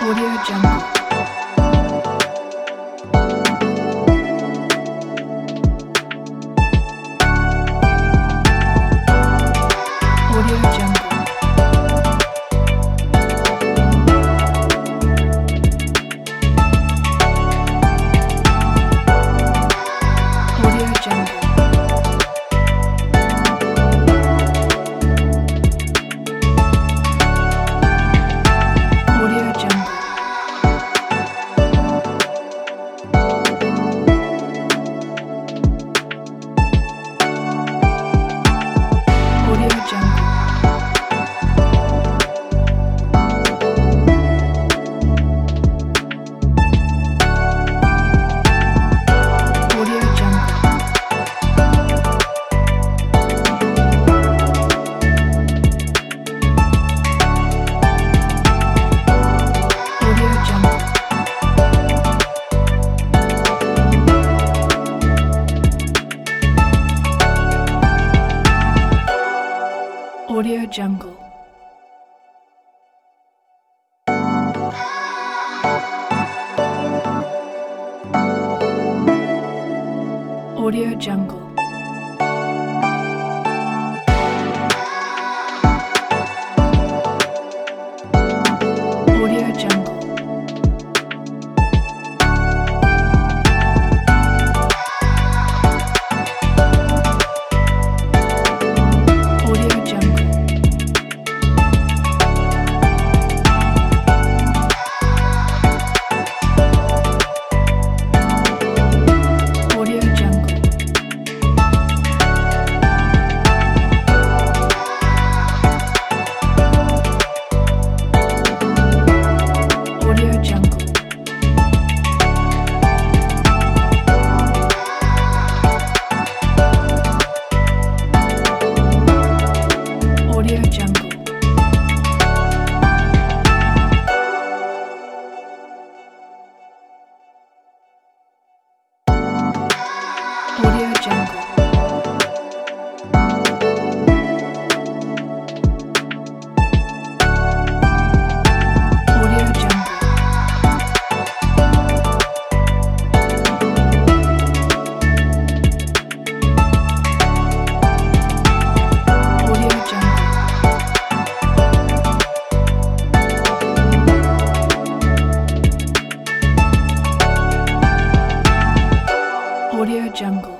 Audio Jungle. Audio Jungle. Audio Jungle. Audio Jungle. Audio Jungle. Audio Jungle. Audio Jungle. Audio Jungle. Audio Jungle. Audio Jungle. Audio Jungle. Audio Jungle. Audio Jungle. Audio Jungle. Audio Jungle. Audio Jungle. Audio Jungle. Audio Jungle.